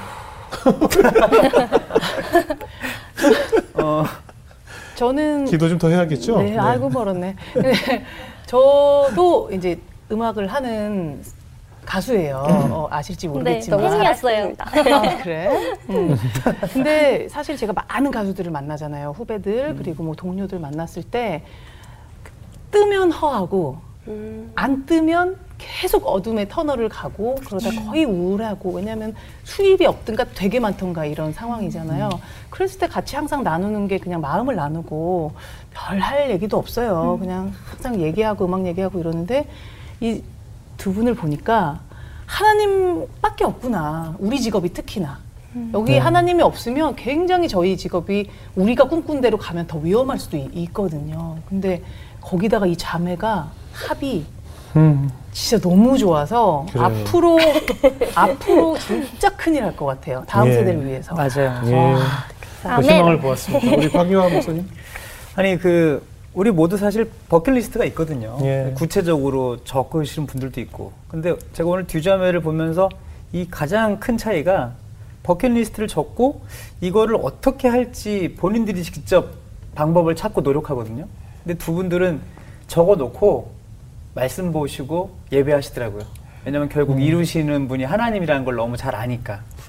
어, 저는 기도 좀 더 해야겠죠? 네, 네. 아이고 멀었네. 네, 저도 이제 음악을 하는 가수예요. 어, 아실지 모르겠지만. 네, 팬이었어요. 아, 그래? 음. 근데 사실 제가 많은 가수들을 만나잖아요. 후배들 음. 그리고 뭐 동료들 만났을 때 뜨면 허하고 음. 안 뜨면 계속 어둠의 터널을 가고 그러다 거의 우울하고 왜냐하면 수입이 없든가 되게 많던가 이런 상황이잖아요. 음. 그랬을 때 같이 항상 나누는 게 그냥 마음을 나누고 별 할 얘기도 없어요. 음. 그냥 항상 얘기하고 음악 얘기하고 이러는데 이 두 분을 보니까 하나님밖에 없구나. 우리 직업이 특히나. 음. 여기 네. 하나님이 없으면 굉장히 저희 직업이 우리가 꿈꾼 대로 가면 더 위험할 수도 있, 있거든요. 근데 거기다가 이 자매가 합이 음. 진짜 너무 좋아서 그래요. 앞으로 앞으로 진짜 큰일 할 것 같아요. 다음 예. 세대를 위해서. 맞아요. 예. 아, 희망을 보았습니다. 우리 박유화 목사님. 아니 그 우리 모두 사실 버킷리스트가 있거든요. 예. 구체적으로 적으시는 분들도 있고. 근데 제가 오늘 듀자매를 보면서 이 가장 큰 차이가 버킷리스트를 적고 이거를 어떻게 할지 본인들이 직접 방법을 찾고 노력하거든요. 근데 두 분들은 적어놓고 말씀 보시고 예배하시더라고요. 왜냐면 결국 음. 이루시는 분이 하나님이라는 걸 너무 잘 아니까.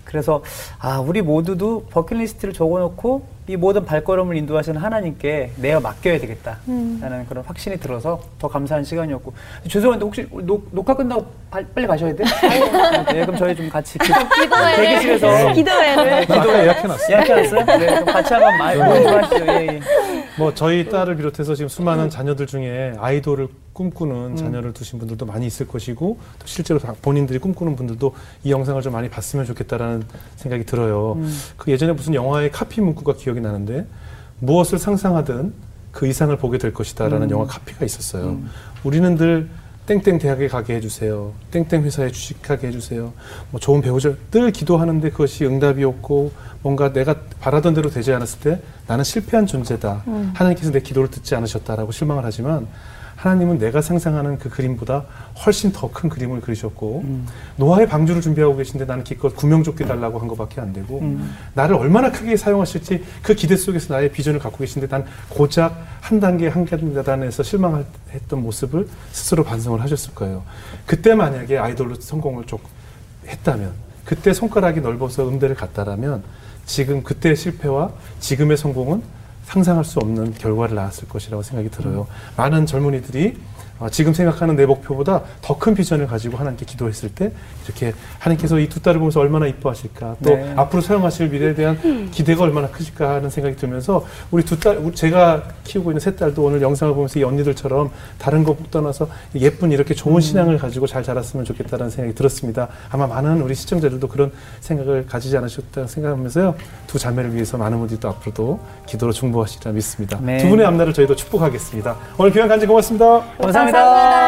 그래서 아 우리 모두도 버킷리스트를 적어놓고 이 모든 발걸음을 인도하시는 하나님께 내어 맡겨야 되겠다라는 음. 그런 확신이 들어서 더 감사한 시간이었고 죄송한데 혹시 녹, 녹화 끝나고 바, 빨리 가셔야 돼? 네, 그럼 저희 좀 같이 기도회 대기실에서 기도회 네, 기도회 예약해놨어요. 예약해놨어요? 네, 그럼 같이 한번 많이 모임 좀 하시죠. 예, 예. 뭐 저희 딸을 비롯해서 지금 수많은 자녀들 중에 아이돌을 꿈꾸는 자녀를 두신 분들도 많이 있을 것이고 또 실제로 본인들이 꿈꾸는 분들도 이 영상을 좀 많이 봤으면 좋겠다라는 생각이 들어요. 음. 그 예전에 무슨 영화의 카피 문구가 기억이 나는데 무엇을 상상하든 그 이상을 보게 될 것이다라는 음. 영화 카피가 있었어요. 음. 우리는 늘 땡땡 대학에 가게 해주세요. 땡땡 회사에 주식하게 해주세요. 뭐 좋은 배우자 늘 기도하는데 그것이 응답이 없고 뭔가 내가 바라던 대로 되지 않았을 때 나는 실패한 존재다. 음. 하나님께서 내 기도를 듣지 않으셨다라고 실망을 하지만 하나님은 내가 상상하는 그 그림보다 훨씬 더 큰 그림을 그리셨고 음. 노아의 방주를 준비하고 계신데 나는 기껏 구명조끼 달라고 한 것밖에 안 되고 음. 나를 얼마나 크게 사용하실지 그 기대 속에서 나의 비전을 갖고 계신데 난 고작 한 단계 한 계단에서 실망했던 모습을 스스로 반성을 하셨을 거예요. 그때 만약에 아이돌로 성공을 좀 했다면 그때 손가락이 넓어서 음대를 갔다라면 지금 그때의 실패와 지금의 성공은 상상할 수 없는 결과를 낳았을 것이라고 생각이 들어요. 음. 많은 젊은이들이 어, 지금 생각하는 내 목표보다 더 큰 비전을 가지고 하나님께 기도했을 때 이렇게 하나님께서 이 두 딸을 보면서 얼마나 이뻐하실까 또 네. 앞으로 사용하실 미래에 대한 기대가 얼마나 크실까 하는 생각이 들면서 우리 두 딸, 제가 키우고 있는 세 딸도 오늘 영상을 보면서 이 언니들처럼 다른 거 떠나서 예쁜 이렇게 좋은 음. 신앙을 가지고 잘 자랐으면 좋겠다는 생각이 들었습니다. 아마 많은 우리 시청자들도 그런 생각을 가지지 않으셨다고 생각하면서요. 두 자매를 위해서 많은 분들이 또 앞으로도 기도로 중보하시리라 믿습니다. 네. 두 분의 앞날을 저희도 축복하겠습니다. 오늘 귀한 간증 고맙습니다. 감사합니다. 감사합니다.